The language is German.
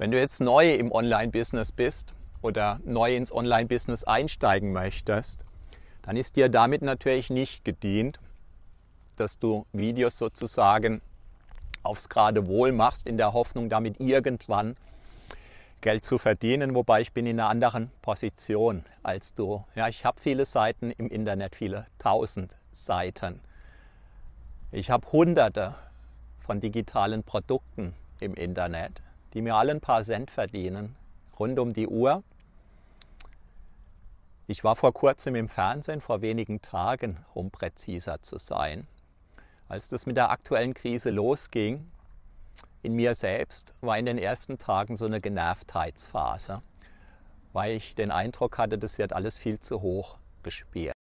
Wenn du jetzt neu im Online-Business bist oder neu ins Online-Business einsteigen möchtest, dann ist dir damit natürlich nicht gedient, dass du Videos sozusagen aufs Geradewohl machst, in der Hoffnung, damit irgendwann Geld zu verdienen. Wobei ich bin in einer anderen Position als du. Ja, ich habe viele Seiten im Internet, viele tausend Seiten. Ich habe Hunderte von digitalen Produkten im Internet, die mir alle ein paar Cent verdienen, rund um die Uhr. Ich war vor kurzem im Fernsehen, vor wenigen Tagen, um präziser zu sein. Als das mit der aktuellen Krise losging, in mir selbst war in den ersten Tagen so eine Genervtheitsphase, weil ich den Eindruck hatte, das wird alles viel zu hoch gespielt.